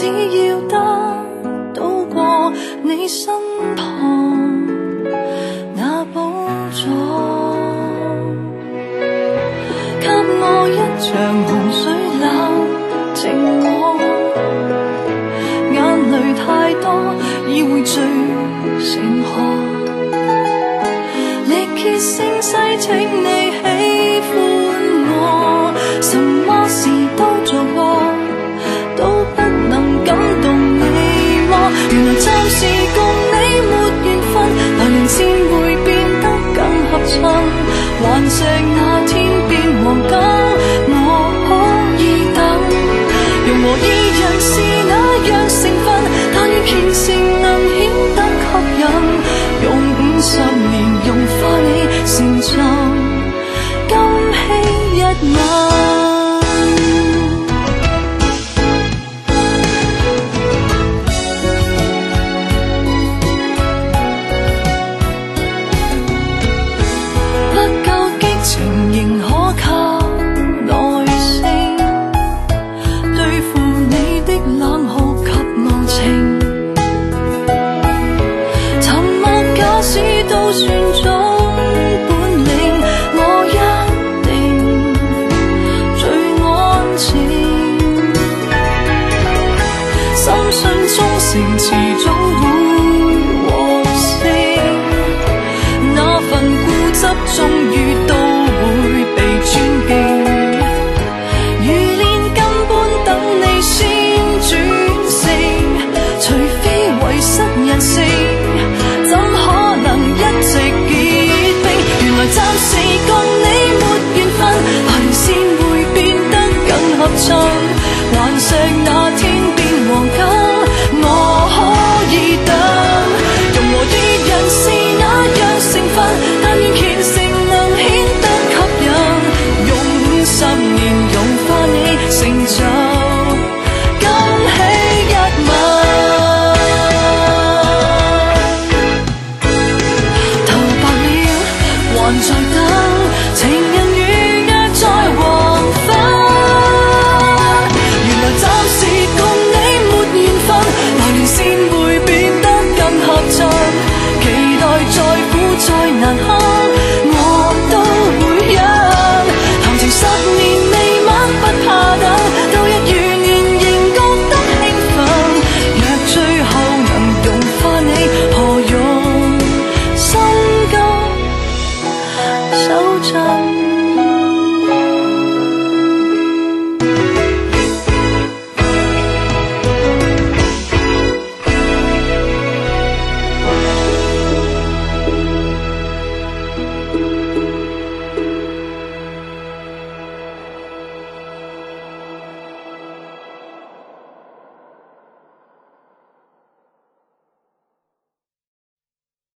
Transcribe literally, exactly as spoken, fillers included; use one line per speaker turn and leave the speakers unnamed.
要得到過你身旁那寶藏，給我一場洪水冷靜我，眼淚太多已會醉成河，力竭聲勢請你喜歡我，什麼事都做過都不能感動你麼？原來暫時共你沒緣分，來年先會變得更合襯，頑石那天變黃金，我可以等。容和二人是那樣成分，但願虔誠能顯得吸引，用五十年融化你成就，今夕一吻。仍可靠耐性，對付你的冷酷及無情，沉默假使都算種本領，我一定最安靜，深信忠誠遲早會獲勝，那份固執終於都會被尊敬，如煉金般等你先轉性，除非遺失人性，怎可能一直結冰？原來暫時共你沒緣分，來年先會變得更合襯，頑石那天